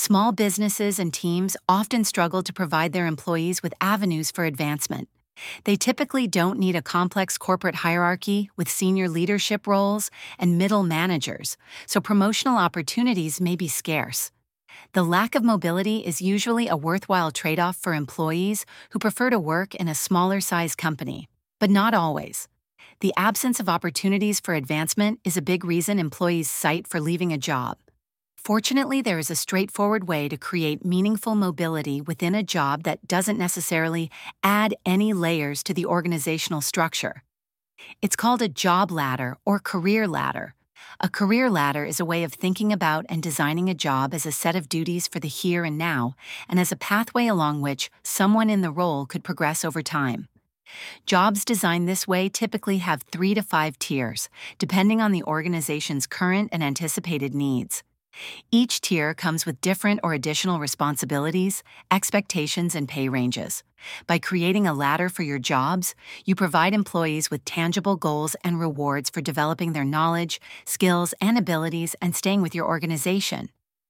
Small businesses and teams often struggle to provide their employees with avenues for advancement. They typically don't need a complex corporate hierarchy with senior leadership roles and middle managers, so promotional opportunities may be scarce. The lack of mobility is usually a worthwhile trade-off for employees who prefer to work in a smaller-size company, but not always. The absence of opportunities for advancement is a big reason employees cite for leaving a job. Fortunately, there is a straightforward way to create meaningful mobility within a job that doesn't necessarily add any layers to the organizational structure. It's called a job ladder or career ladder. A career ladder is a way of thinking about and designing a job as a set of duties for the here and now, and as a pathway along which someone in the role could progress over time. Jobs designed this way typically have 3 to 5 tiers, depending on the organization's current and anticipated needs. Each tier comes with different or additional responsibilities, expectations, and pay ranges. By creating a ladder for your jobs, you provide employees with tangible goals and rewards for developing their knowledge, skills, and abilities and staying with your organization.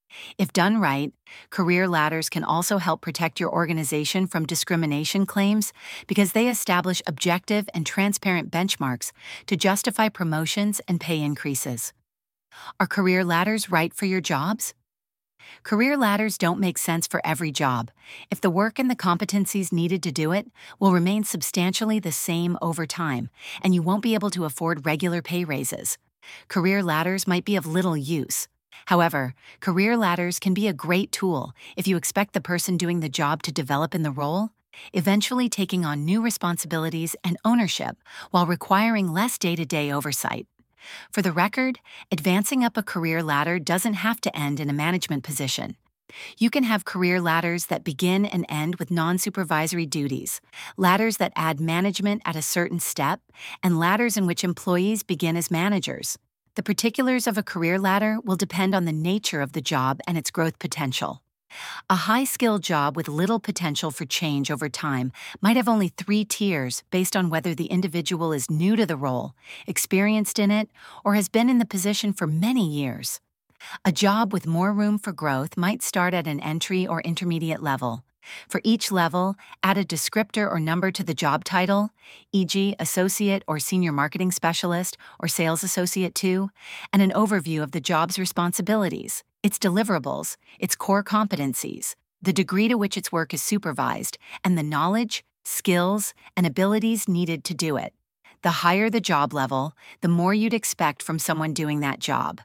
If done right, career ladders can also help protect your organization from discrimination claims because they establish objective and transparent benchmarks to justify promotions and pay increases. Are career ladders right for your jobs? Career ladders don't make sense for every job if the work and the competencies needed to do it will remain substantially the same over time, and you won't be able to afford regular pay raises. Career ladders might be of little use. However, career ladders can be a great tool if you expect the person doing the job to develop in the role, eventually taking on new responsibilities and ownership while requiring less day-to-day oversight. For the record, advancing up a career ladder doesn't have to end in a management position. You can have career ladders that begin and end with non-supervisory duties, ladders that add management at a certain step, and ladders in which employees begin as managers. The particulars of a career ladder will depend on the nature of the job and its growth potential. A high-skilled job with little potential for change over time might have only 3 tiers based on whether the individual is new to the role, experienced in it, or has been in the position for many years. A job with more room for growth might start at an entry or intermediate level. For each level, add a descriptor or number to the job title, e.g. Associate or Senior Marketing Specialist or Sales Associate 2, and an overview of the job's responsibilities, its deliverables, its core competencies, the degree to which its work is supervised, and the knowledge, skills, and abilities needed to do it. The higher the job level, the more you'd expect from someone doing that job.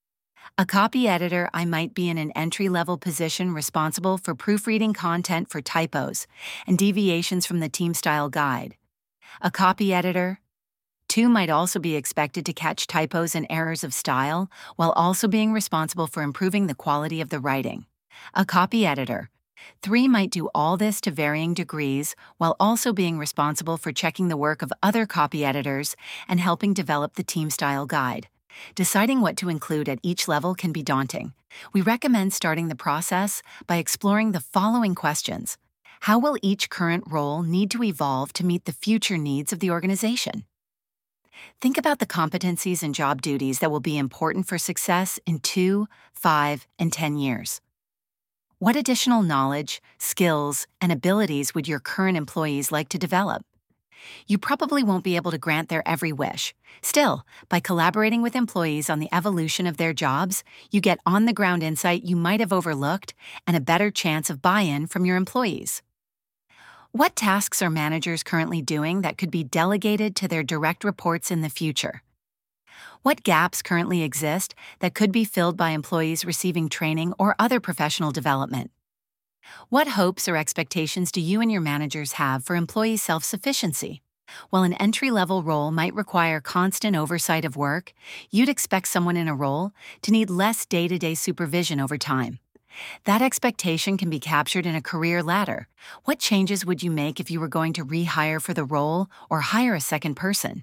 A copy editor, I might be in an entry-level position responsible for proofreading content for typos and deviations from the team style guide. A copy editor, 2 might also be expected to catch typos and errors of style while also being responsible for improving the quality of the writing. A copy editor, 3 might do all this to varying degrees while also being responsible for checking the work of other copy editors and helping develop the team style guide. Deciding what to include at each level can be daunting. We recommend starting the process by exploring the following questions. How will each current role need to evolve to meet the future needs of the organization? Think about the competencies and job duties that will be important for success in 2, 5, and 10 years. What additional knowledge, skills, and abilities would your current employees like to develop? You probably won't be able to grant their every wish. Still, by collaborating with employees on the evolution of their jobs, you get on-the-ground insight you might have overlooked and a better chance of buy-in from your employees. What tasks are managers currently doing that could be delegated to their direct reports in the future? What gaps currently exist that could be filled by employees receiving training or other professional development? What hopes or expectations do you and your managers have for employee self-sufficiency? While an entry-level role might require constant oversight of work, you'd expect someone in a role to need less day-to-day supervision over time. That expectation can be captured in a career ladder. What changes would you make if you were going to rehire for the role or hire a second person?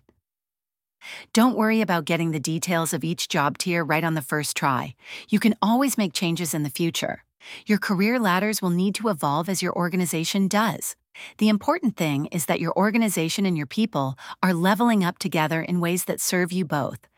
Don't worry about getting the details of each job tier right on the first try. You can always make changes in the future. Your career ladders will need to evolve as your organization does. The important thing is that your organization and your people are leveling up together in ways that serve you both,